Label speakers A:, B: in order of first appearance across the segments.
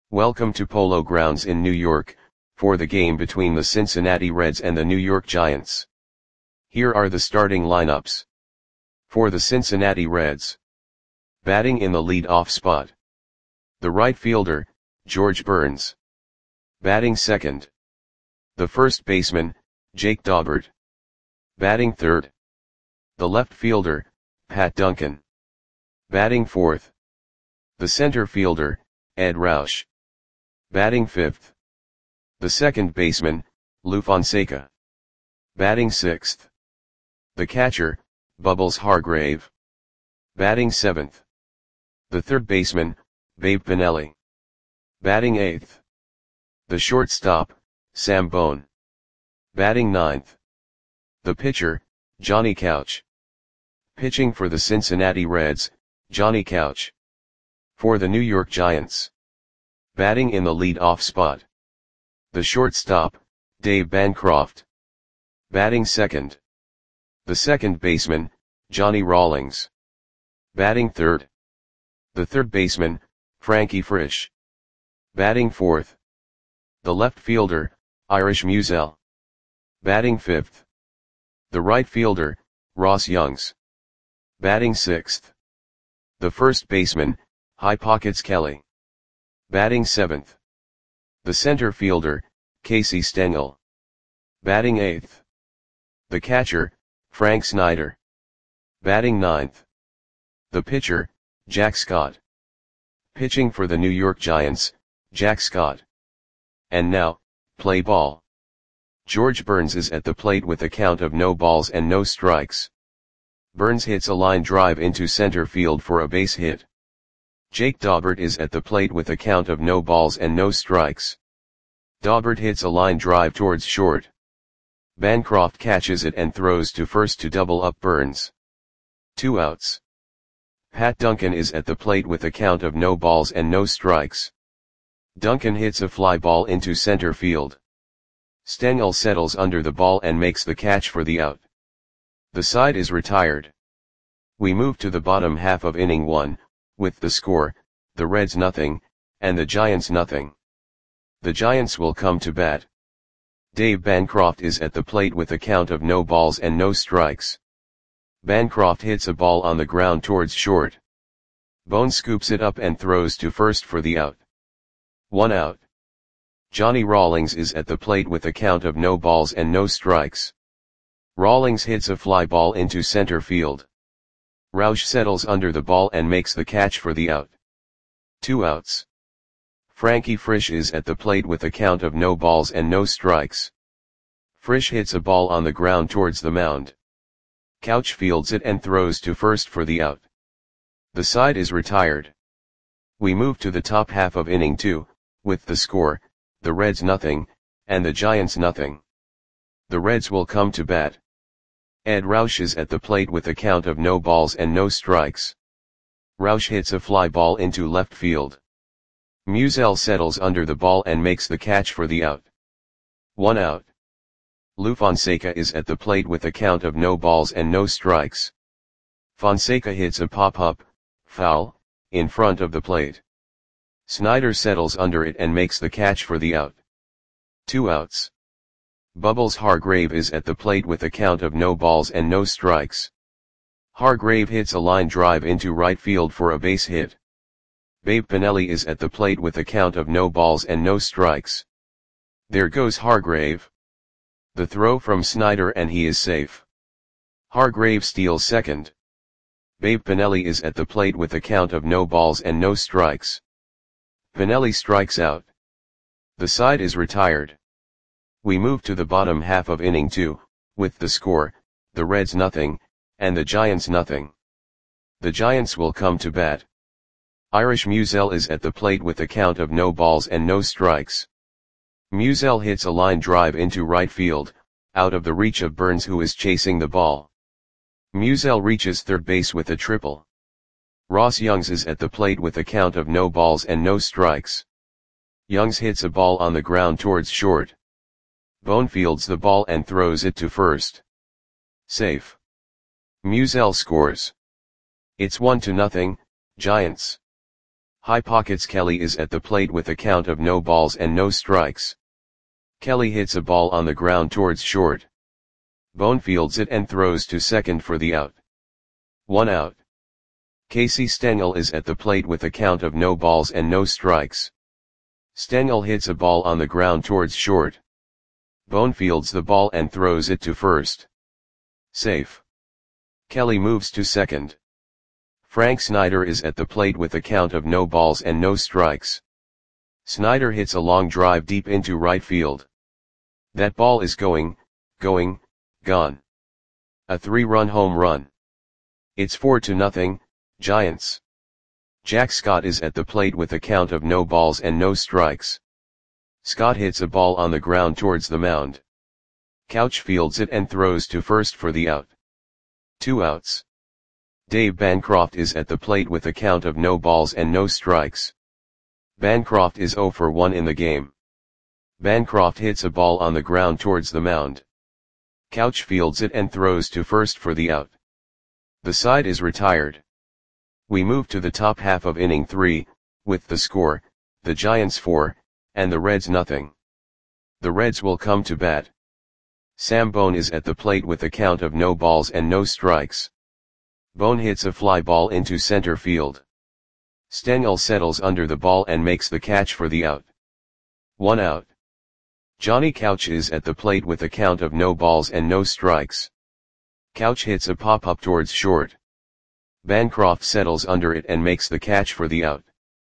A: Welcome to Polo Grounds in New York, for the game between the Cincinnati Reds and the New York Giants. Here are the starting lineups. For the Cincinnati Reds. Batting in the lead-off spot. The right fielder, George Burns. Batting second. The first baseman, Jake Daubert. Batting third. The left fielder, Pat Duncan. Batting fourth. The center fielder, Ed Roush. Batting fifth. The second baseman, Lou Fonseca. Batting sixth. The catcher, Bubbles Hargrave. Batting seventh. The third baseman, Babe Pinelli. Batting eighth. The shortstop, Sam Bone. Batting ninth. The pitcher, Johnny Couch. Pitching for the Cincinnati Reds, Johnny Couch. For the New York Giants. Batting in the lead-off spot. The shortstop, Dave Bancroft. Batting second. The second baseman, Johnny Rawlings. Batting third. The third baseman, Frankie Frisch. Batting fourth. The left fielder, Irish Musial. Batting fifth. The right fielder, Ross Youngs. Batting sixth. The first baseman, High Pockets Kelly. Batting seventh. The center fielder, Casey Stengel. Batting eighth. The catcher, Frank Snyder. Batting ninth. The pitcher, Jack Scott. Pitching for the New York Giants, Jack Scott. And now, play ball. George Burns is at the plate with a count of no balls and no strikes. Burns hits a line drive into center field for a base hit. Jake Daubert is at the plate with a count of no balls and no strikes. Daubert hits a line drive towards short. Bancroft catches it and throws to first to double up Burns. 2 outs. Pat Duncan is at the plate with a count of no balls and no strikes. Duncan hits a fly ball into center field. Stengel settles under the ball and makes the catch for the out. The side is retired. We move to the bottom half of inning 1, with the score, the Reds nothing, and the Giants nothing. The Giants will come to bat. Dave Bancroft is at the plate with a count of no balls and no strikes. Bancroft hits a ball on the ground towards short. Bone scoops it up and throws to first for the out. 1 out. Johnny Rawlings is at the plate with a count of no balls and no strikes. Rawlings hits a fly ball into center field. Roush settles under the ball and makes the catch for the out. 2 outs. Frankie Frisch is at the plate with a count of no balls and no strikes. Frisch hits a ball on the ground towards the mound. Couch fields it and throws to first for the out. The side is retired. We move to the top half of inning 2, with the score, the Reds nothing, and the Giants nothing. The Reds will come to bat. Ed Roush is at the plate with a count of no balls and no strikes. Roush hits a fly ball into left field. Musial settles under the ball and makes the catch for the out. 1 out. Lou Fonseca is at the plate with a count of no balls and no strikes. Fonseca hits a pop-up, foul, in front of the plate. Snyder settles under it and makes the catch for the out. 2 outs. Bubbles Hargrave is at the plate with a count of no balls and no strikes. Hargrave hits a line drive into right field for a base hit. Babe Pinelli is at the plate with a count of no balls and no strikes. There goes Hargrave. The throw from Snyder and he is safe. Hargrave steals second. Babe Pinelli is at the plate with a count of no balls and no strikes. Pinelli strikes out. The side is retired. We move to the bottom half of inning 2, with the score, the Reds nothing, and the Giants nothing. The Giants will come to bat. Irish Musial is at the plate with a count of no balls and no strikes. Musial hits a line drive into right field, out of the reach of Burns who is chasing the ball. Musial reaches third base with a triple. Ross Youngs is at the plate with a count of no balls and no strikes. Youngs hits a ball on the ground towards short. Bone fields the ball and throws it to first. Safe. Musial scores. It's 1-0, Giants. High Pockets Kelly is at the plate with a count of no balls and no strikes. Kelly hits a ball on the ground towards short. Bone fields it and throws to second for the out. 1 out. Casey Stengel is at the plate with a count of no balls and no strikes. Stengel hits a ball on the ground towards short. Bone fields the ball and throws it to first. Safe. Kelly moves to second. Frank Snyder is at the plate with a count of no balls and no strikes. Snyder hits a long drive deep into right field. That ball is going, gone. A 3-run home run. It's 4-0, Giants. Jack Scott is at the plate with a count of no balls and no strikes. Scott hits a ball on the ground towards the mound. Couch fields it and throws to first for the out. 2 outs. Dave Bancroft is at the plate with a count of no balls and no strikes. Bancroft is 0 for 1 in the game. Bancroft hits a ball on the ground towards the mound. Couch fields it and throws to first for the out. The side is retired. We move to the top half of inning 3, with the score, the Giants 4, and the Reds nothing. The Reds will come to bat. Sam Bone is at the plate with a count of no balls and no strikes. Bone hits a fly ball into center field. Stengel settles under the ball and makes the catch for the out. 1 out. Johnny Couch is at the plate with a count of no balls and no strikes. Couch hits a pop-up towards short. Bancroft settles under it and makes the catch for the out.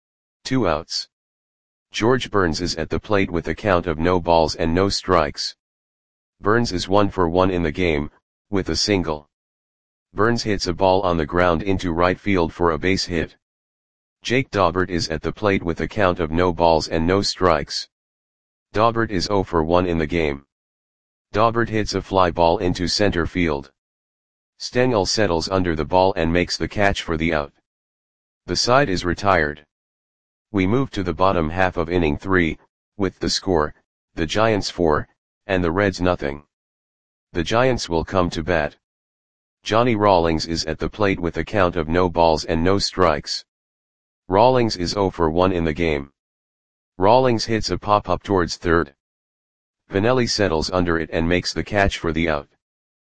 A: 2 outs. George Burns is at the plate with a count of no balls and no strikes. Burns is 1 for 1 in the game, with a single. Burns hits a ball on the ground into right field for a base hit. Jake Daubert is at the plate with a count of no balls and no strikes. Daubert is 0 for 1 in the game. Daubert hits a fly ball into center field. Stengel settles under the ball and makes the catch for the out. The side is retired. We move to the bottom half of inning 3, with the score, the Giants 4, and the Reds nothing. The Giants will come to bat. Johnny Rawlings is at the plate with a count of no balls and no strikes. Rawlings is 0 for 1 in the game. Rawlings hits a pop-up towards third. Pinelli settles under it and makes the catch for the out.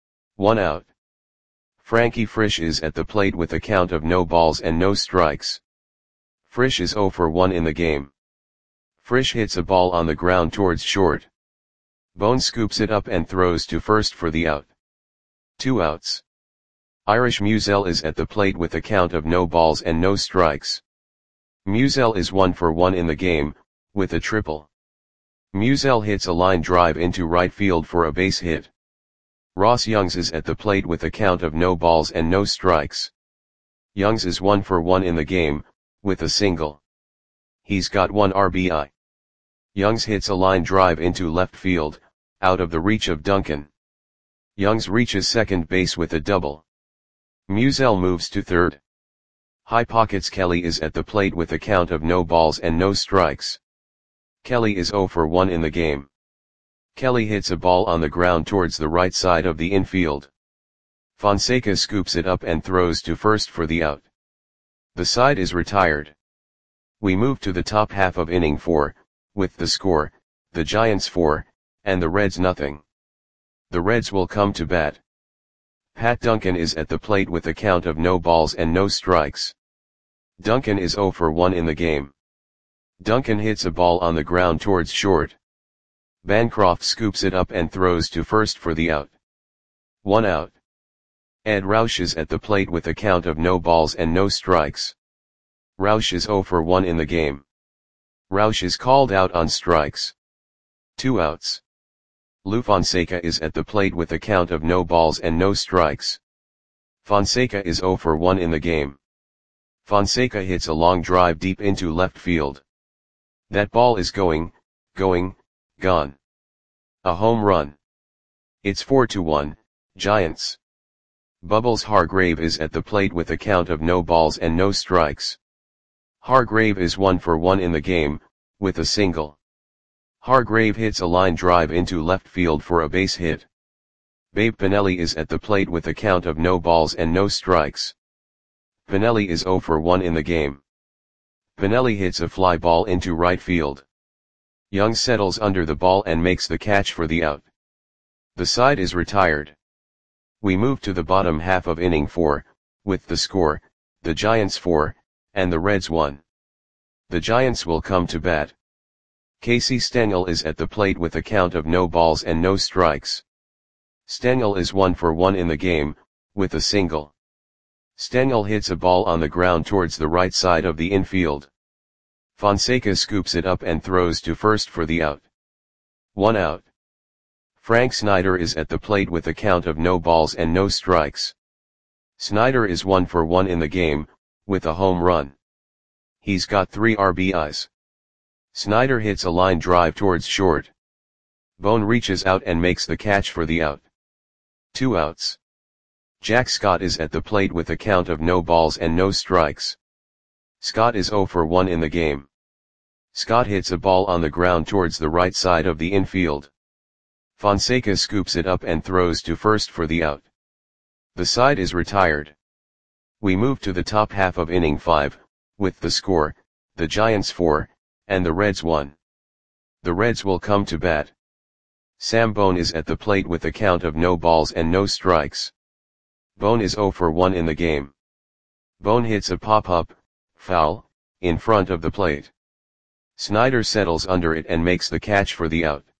A: 1 out. Frankie Frisch is at the plate with a count of no balls and no strikes. Frisch is 0 for 1 in the game. Frisch hits a ball on the ground towards short. Bone scoops it up and throws to first for the out. 2 outs. Irish Musial is at the plate with a count of no balls and no strikes. Musial is 1 for 1 in the game, with a triple. Musial hits a line drive into right field for a base hit. Ross Youngs is at the plate with a count of no balls and no strikes. Youngs is 1 for 1 in the game, with a single. He's got 1 RBI. Youngs hits a line drive into left field, out of the reach of Duncan. Youngs reaches second base with a double. Musial moves to third. High Pockets Kelly is at the plate with a count of no balls and no strikes. Kelly is 0 for 1 in the game. Kelly hits a ball on the ground towards the right side of the infield. Fonseca scoops it up and throws to first for the out. The side is retired. We move to the top half of inning 4, with the score, the Giants 4, and the Reds nothing. The Reds will come to bat. Pat Duncan is at the plate with a count of no balls and no strikes. Duncan is 0 for 1 in the game. Duncan hits a ball on the ground towards short. Bancroft scoops it up and throws to first for the out. 1 out. Ed Roush is at the plate with a count of no balls and no strikes. Roush is 0 for 1 in the game. Roush is called out on strikes. 2 outs. Lou Fonseca is at the plate with a count of no balls and no strikes. Fonseca is 0 for 1 in the game. Fonseca hits a long drive deep into left field. That ball is going, gone. A home run. It's 4-1, Giants. Bubbles Hargrave is at the plate with a count of no balls and no strikes. Hargrave is 1 for 1 in the game, with a single. Hargrave hits a line drive into left field for a base hit. Babe Pinelli is at the plate with a count of no balls and no strikes. Pinelli is 0 for 1 in the game. Pinelli hits a fly ball into right field. Young settles under the ball and makes the catch for the out. The side is retired. We move to the bottom half of inning 4, with the score, the Giants 4, and the Reds 1. The Giants will come to bat. Casey Stengel is at the plate with a count of no balls and no strikes. Stengel is 1 for 1 in the game, with a single. Stengel hits a ball on the ground towards the right side of the infield. Fonseca scoops it up and throws to first for the out. 1 out. Frank Snyder is at the plate with a count of no balls and no strikes. Snyder is 1 for 1 in the game, with a home run. He's got 3 RBIs. Snyder hits a line drive towards short. Bone reaches out and makes the catch for the out. 2 outs. Jack Scott is at the plate with a count of no balls and no strikes. Scott is 0 for 1 in the game. Scott hits a ball on the ground towards the right side of the infield. Fonseca scoops it up and throws to first for the out. The side is retired. We move to the top half of inning 5, with the score, the Giants 4, and the Reds 1. The Reds will come to bat. Sam Bone is at the plate with a count of no balls and no strikes. Bone is 0 for 1 in the game. Bone hits a pop-up, foul, in front of the plate. Snyder settles under it and makes the catch for the out.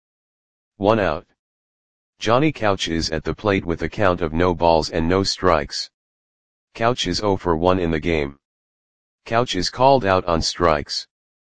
A: 1 out. Johnny Couch is at the plate with a count of no balls and no strikes. Couch is 0 for 1 in the game. Couch is called out on strikes.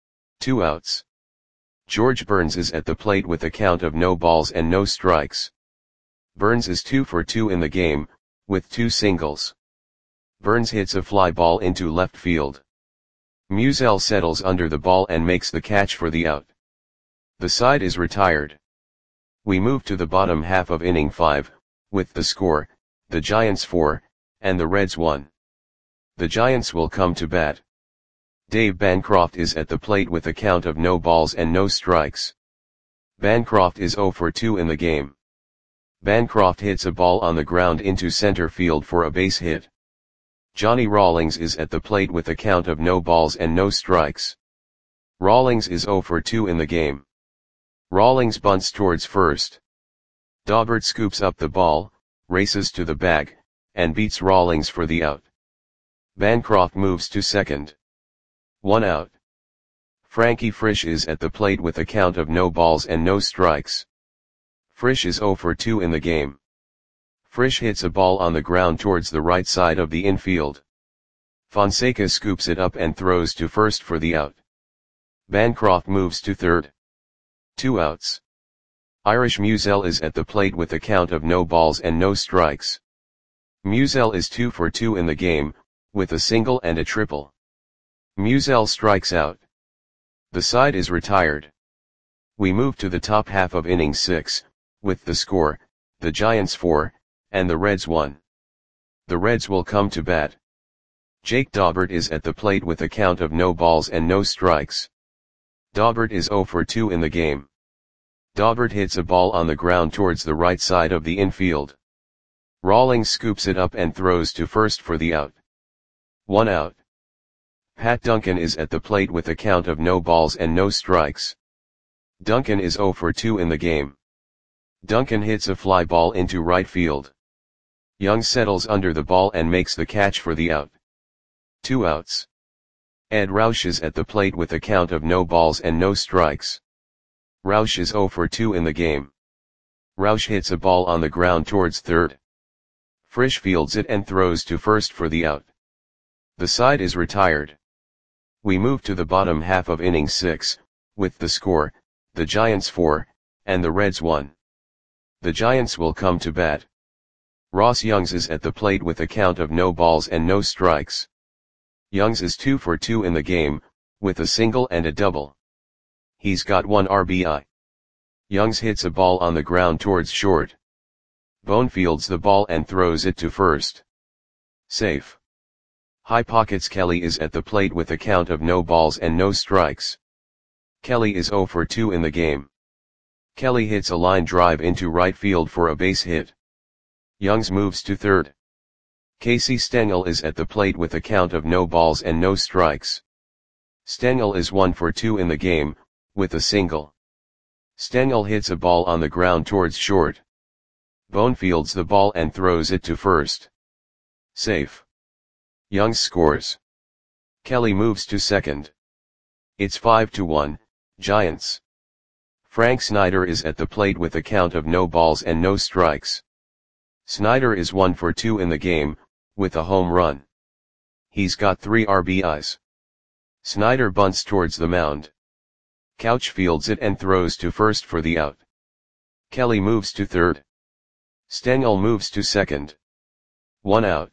A: 2 outs. George Burns is at the plate with a count of no balls and no strikes. Burns is 2 for 2 in the game, with 2 singles. Burns hits a fly ball into left field. Musial settles under the ball and makes the catch for the out. The side is retired. We move to the bottom half of inning 5, with the score, the Giants 4, and the Reds 1. The Giants will come to bat. Dave Bancroft is at the plate with a count of no balls and no strikes. Bancroft is 0 for 2 in the game. Bancroft hits a ball on the ground into center field for a base hit. Johnny Rawlings is at the plate with a count of no balls and no strikes. Rawlings is 0 for 2 in the game. Rawlings bunts towards first. Daubert scoops up the ball, races to the bag, and beats Rawlings for the out. Bancroft moves to second. 1 out. Frankie Frisch is at the plate with a count of no balls and no strikes. Frisch is 0 for 2 in the game. Frisch hits a ball on the ground towards the right side of the infield. Fonseca scoops it up and throws to first for the out. Bancroft moves to third. 2 outs. Irish Musial is at the plate with a count of no balls and no strikes. Musial is 2 for 2 in the game, with a single and a triple. Musial strikes out. The side is retired. We move to the top half of inning 6, with the score, the Giants 4, and the Reds 1. The Reds will come to bat. Jake Daubert is at the plate with a count of no balls and no strikes. Daubert is 0 for 2 in the game. Daubert hits a ball on the ground towards the right side of the infield. Rawlings scoops it up and throws to first for the out. 1 out. Pat Duncan is at the plate with a count of no balls and no strikes. Duncan is 0 for 2 in the game. Duncan hits a fly ball into right field. Young settles under the ball and makes the catch for the out. 2 outs. Ed Roush is at the plate with a count of no balls and no strikes. Roush is 0 for 2 in the game. Roush hits a ball on the ground towards third. Frisch fields it and throws to first for the out. The side is retired. We move to the bottom half of inning 6, with the score, the Giants 4, and the Reds 1. The Giants will come to bat. Ross Youngs is at the plate with a count of no balls and no strikes. Youngs is 2 for 2 in the game, with a single and a double. He's got 1 RBI. Youngs hits a ball on the ground towards short. Bone fields the ball and throws it to first. Safe. High Pockets Kelly is at the plate with a count of no balls and no strikes. Kelly is 0 for 2 in the game. Kelly hits a line drive into right field for a base hit. Youngs moves to third. Casey Stengel is at the plate with a count of no balls and no strikes. Stengel is 1 for 2 in the game, with a single. Stengel hits a ball on the ground towards short. Bone fields the ball and throws it to first. Safe. Youngs scores. Kelly moves to second. It's 5-1, Giants. Frank Snyder is at the plate with a count of no balls and no strikes. Snyder is 1 for 2 in the game, with a home run. He's got 3 RBIs. Snyder bunts towards the mound. Couch fields it and throws to first for the out. Kelly moves to third. Stengel moves to second. 1 out.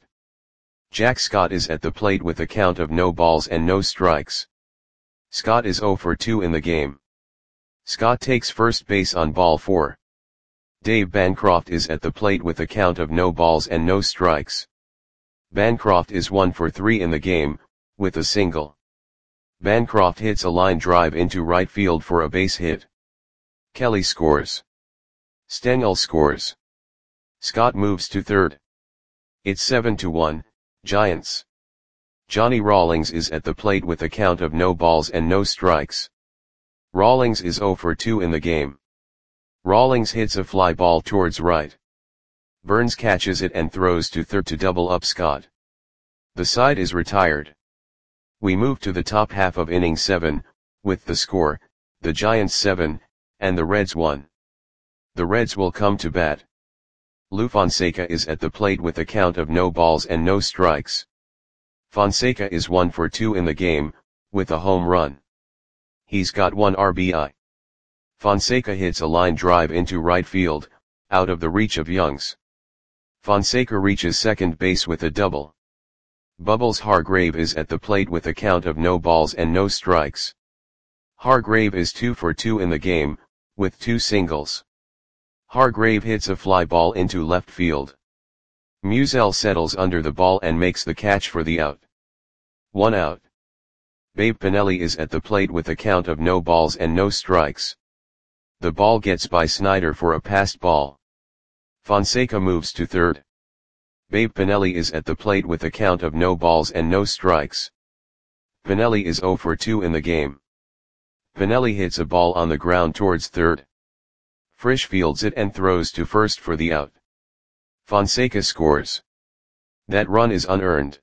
A: Jack Scott is at the plate with a count of no balls and no strikes. Scott is 0 for 2 in the game. Scott takes first base on ball 4. Dave Bancroft is at the plate with a count of no balls and no strikes. Bancroft is 1 for 3 in the game, with a single. Bancroft hits a line drive into right field for a base hit. Kelly scores. Stengel scores. Scott moves to third. It's 7-1, Giants. Johnny Rawlings is at the plate with a count of no balls and no strikes. Rawlings is 0 for 2 in the game. Rawlings hits a fly ball towards right. Burns catches it and throws to third to double up Scott. The side is retired. We move to the top half of inning 7, with the score, the Giants 7, and the Reds 1. The Reds will come to bat. Lou Fonseca is at the plate with a count of no balls and no strikes. Fonseca is 1 for 2 in the game, with a home run. He's got 1 RBI. Fonseca hits a line drive into right field, out of the reach of Youngs. Fonseca reaches second base with a double. Bubbles Hargrave is at the plate with a count of no balls and no strikes. Hargrave is 2 for 2 in the game, with 2 singles. Hargrave hits a fly ball into left field. Musial settles under the ball and makes the catch for the out. 1 out. Babe Pinelli is at the plate with a count of no balls and no strikes. The ball gets by Snyder for a passed ball. Fonseca moves to third. Babe Pinelli is at the plate with a count of no balls and no strikes. Pinelli is 0 for 2 in the game. Pinelli hits a ball on the ground towards third. Frisch fields it and throws to first for the out. Fonseca scores. That run is unearned.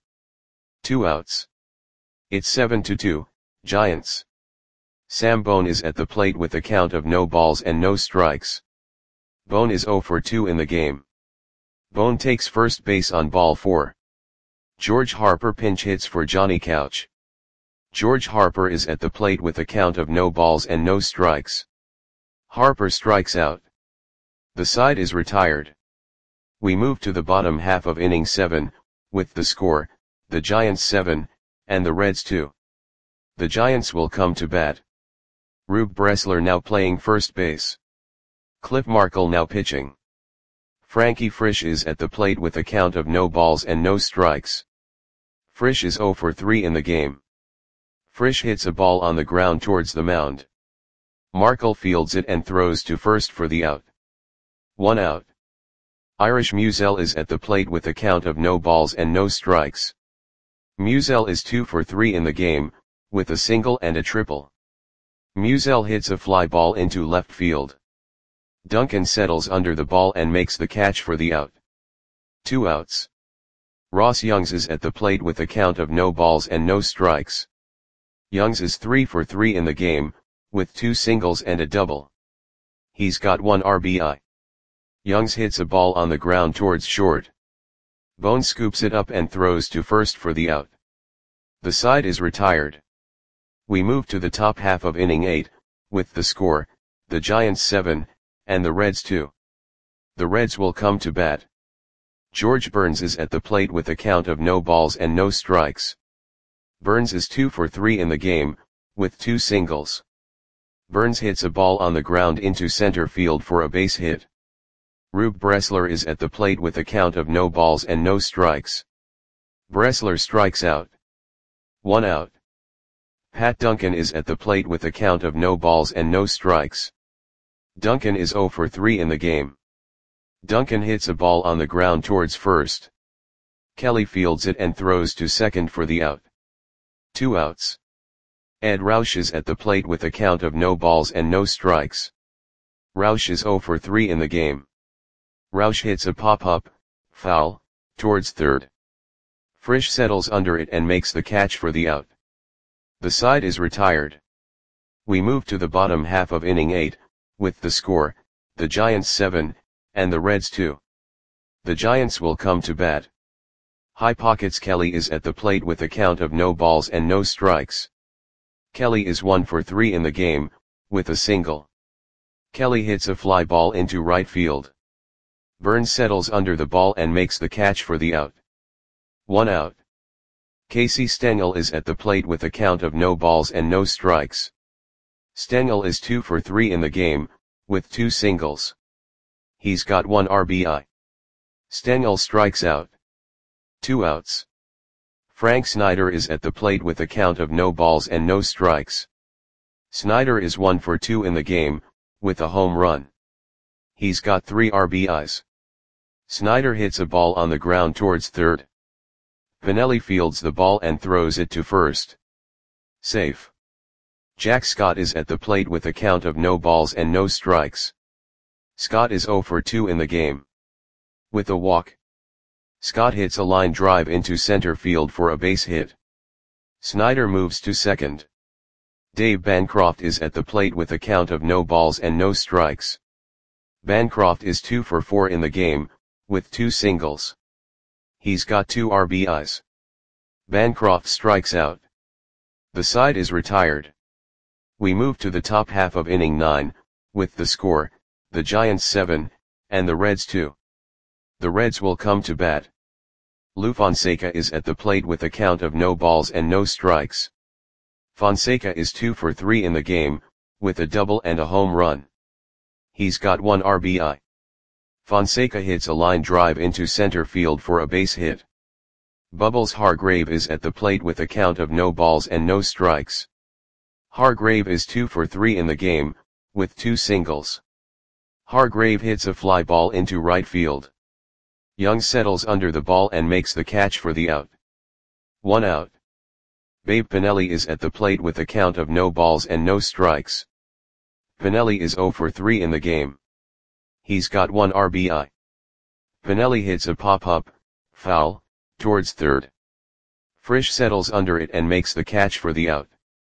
A: 2 outs. It's 7-2, Giants. Sam Bone is at the plate with a count of no balls and no strikes. Bone is 0 for 2 in the game. Bone takes first base on ball 4. George Harper pinch hits for Johnny Couch. George Harper is at the plate with a count of no balls and no strikes. Harper strikes out. The side is retired. We move to the bottom half of inning 7, with the score, the Giants 7, and the Reds 2. The Giants will come to bat. Rube Bressler now playing first base. Cliff Markle now pitching. Frankie Frisch is at the plate with a count of no balls and no strikes. Frisch is 0 for 3 in the game. Frisch hits a ball on the ground towards the mound. Markle fields it and throws to first for the out. 1 out. Irish Musial is at the plate with a count of no balls and no strikes. Musial is 2 for 3 in the game, with a single and a triple. Musial hits a fly ball into left field. Duncan settles under the ball and makes the catch for the out. 2 outs. Ross Youngs is at the plate with a count of no balls and no strikes. Youngs is 3 for 3 in the game, with 2 singles and a double. He's got 1 RBI. Youngs hits a ball on the ground towards short. Bone scoops it up and throws to first for the out. The side is retired. We move to the top half of inning 8, with the score, the Giants 7, and the Reds 2. The Reds will come to bat. George Burns is at the plate with a count of no balls and no strikes. Burns is 2 for 3 in the game, with 2 singles. Burns hits a ball on the ground into center field for a base hit. Rube Bressler is at the plate with a count of no balls and no strikes. Bressler strikes out. 1 out. Pat Duncan is at the plate with a count of no balls and no strikes. Duncan is 0 for 3 in the game. Duncan hits a ball on the ground towards first. Kelly fields it and throws to second for the out. 2 outs. Ed Roush is at the plate with a count of no balls and no strikes. Roush is 0 for 3 in the game. Roush hits a pop-up, foul, towards third. Frisch settles under it and makes the catch for the out. The side is retired. We move to the bottom half of inning 8, with the score, the Giants 7, and the Reds 2. The Giants will come to bat. High Pockets Kelly is at the plate with a count of no balls and no strikes. Kelly is 1 for 3 in the game, with a single. Kelly hits a fly ball into right field. Burns settles under the ball and makes the catch for the out. 1 out. Casey Stengel is at the plate with a count of no balls and no strikes. Stengel is 2 for 3 in the game, with 2 singles. He's got 1 RBI. Stengel strikes out. 2 outs. Frank Snyder is at the plate with a count of no balls and no strikes. Snyder is 1 for 2 in the game, with a home run. He's got 3 RBIs. Snyder hits a ball on the ground towards third. Pinelli fields the ball and throws it to first. Safe. Jack Scott is at the plate with a count of no balls and no strikes. Scott is 0 for 2 in the game. With a walk. Scott hits a line drive into center field for a base hit. Snyder moves to second. Dave Bancroft is at the plate with a count of no balls and no strikes. Bancroft is 2 for 4 in the game, with 2 singles. He's got 2 RBIs. Bancroft strikes out. The side is retired. We move to the top half of inning 9, with the score, the Giants 7, and the Reds 2. The Reds will come to bat. Lou Fonseca is at the plate with a count of no balls and no strikes. Fonseca is 2 for 3 in the game, with a double and a home run. He's got 1 RBI. Fonseca hits a line drive into center field for a base hit. Bubbles Hargrave is at the plate with a count of no balls and no strikes. Hargrave is 2 for 3 in the game, with 2 singles. Hargrave hits a fly ball into right field. Young settles under the ball and makes the catch for the out. 1 out. Babe Pinelli is at the plate with a count of no balls and no strikes. Pinelli is 0 for 3 in the game. He's got 1 RBI. Pinelli hits a pop-up, foul, towards third. Frisch settles under it and makes the catch for the out.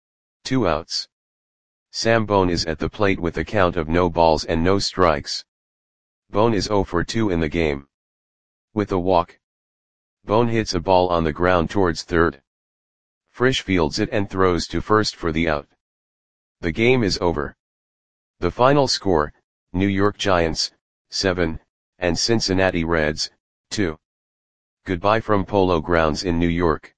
A: 2 outs. Sam Bone is at the plate with a count of no balls and no strikes. Bone is 0 for 2 in the game. With a walk. Bone hits a ball on the ground towards third. Frisch fields it and throws to first for the out. The game is over. The final score, New York Giants, 7, and Cincinnati Reds, 2. Goodbye from Polo Grounds in New York.